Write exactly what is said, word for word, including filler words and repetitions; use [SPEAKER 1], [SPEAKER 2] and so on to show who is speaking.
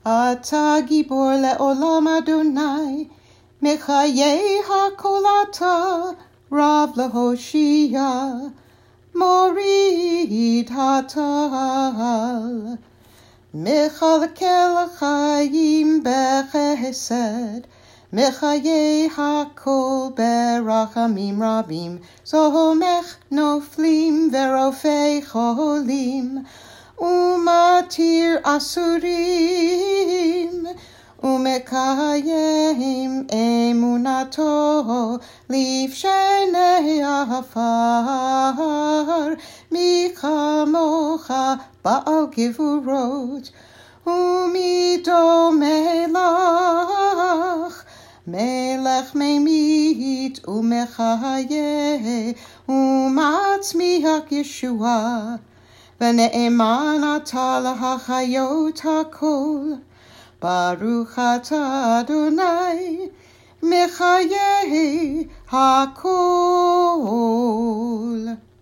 [SPEAKER 1] אתה גיבור לעולם אדוני, מחיי הכל אתה, רב להושיע, מוריד הטל. מחלקל החיים בחסד, מחיי הכל ברחמים רבים, סומך נופלים ורופא חולים, ומתיר אסורים, ומקיים אמונתו לפשעי עפר. מי כמוך בעל גבורות, ומי דומה לך, מלך ממית ומחיה, ומצמיח ישועה, ונאמן אתה להחיות הכל. ברוך אתה אדוני, מחיי הכל.